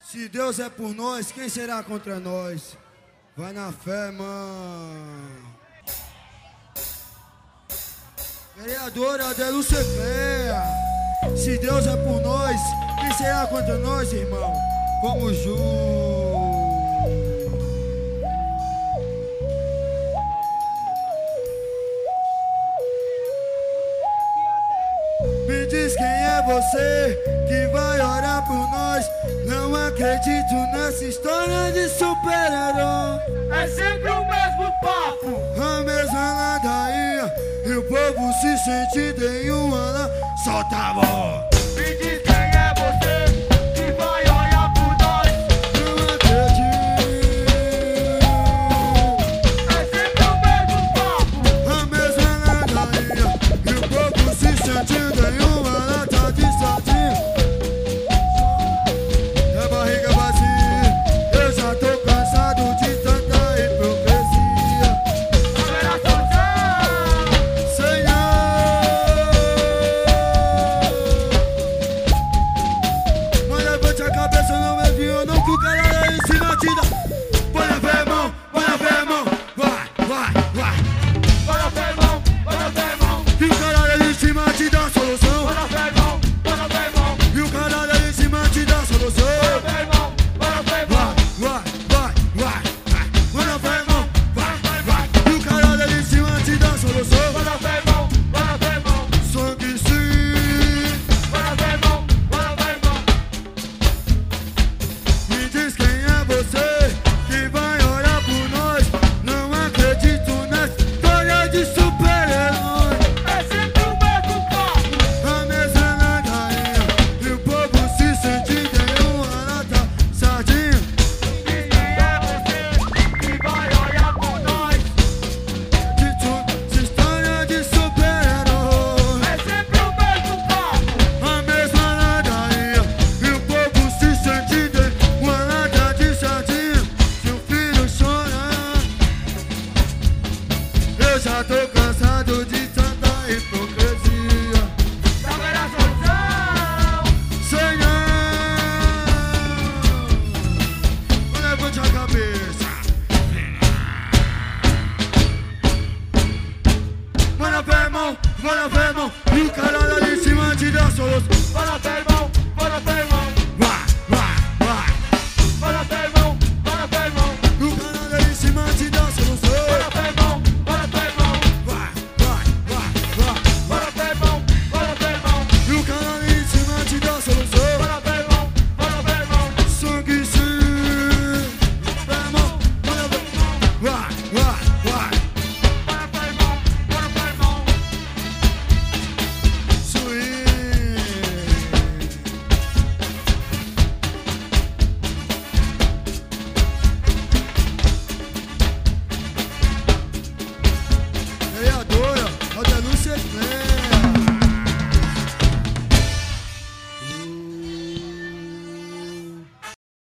Se Deus é por nós, quem será contra nós? Vai na fé, mano. Vereadora Adelúcia Feia. Se Deus é por nós, quem será contra nós, irmão? Vamos juntos. Me diz quem é você que vai orar por nós. Não acredito nessa história de super-herói. É sempre o mesmo papo, A mesma ladainha, e o povo se sente em uma. Solta a voz.